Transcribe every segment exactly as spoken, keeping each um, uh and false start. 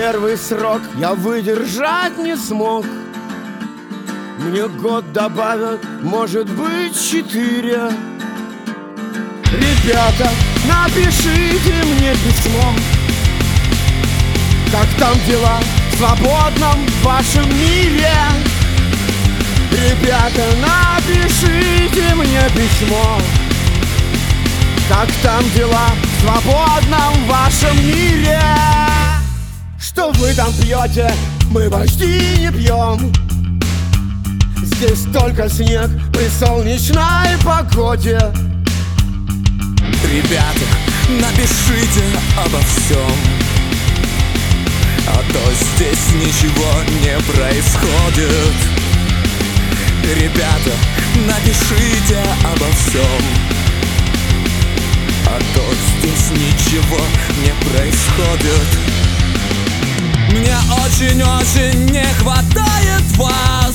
первый срок я выдержать не смог. Мне год добавят, может быть, четыре. Ребята, напишите мне письмо, как там дела в свободном вашем мире. Ребята, напишите мне письмо, как там дела в свободном вашем мире. Что вы там пьете, мы почти не пьем. Здесь только снег при солнечной погоде. Ребята, напишите обо всем, а то здесь ничего не происходит. Ребята, напишите обо всем, а то здесь ничего не происходит. Мне очень-очень не хватает вас.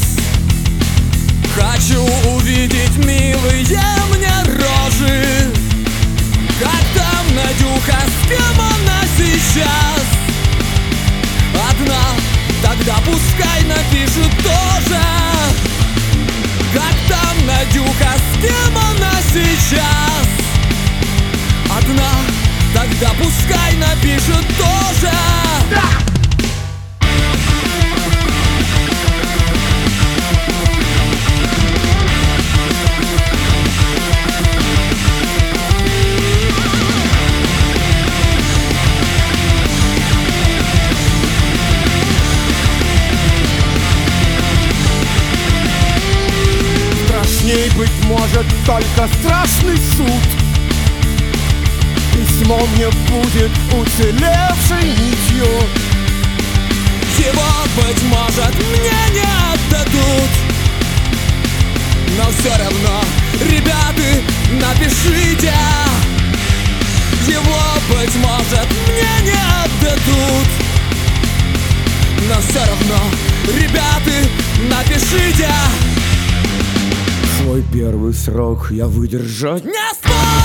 Хочу увидеть милые мне рожи. Как там Надюха, с кем она сейчас? Одна, тогда пускай напишет тоже. Как там Надюха, с кем она сейчас? Одна, тогда пускай напишет тоже. Да! Страшней, быть может, только страшный суд. Письмо мне будет уцелевшей нитью. Его, быть может, мне не отдадут. Но все равно, ребята, напишите. Его, быть может, мне не отдадут. Но все равно, ребята, напишите. Свой первый срок я выдержать не смог.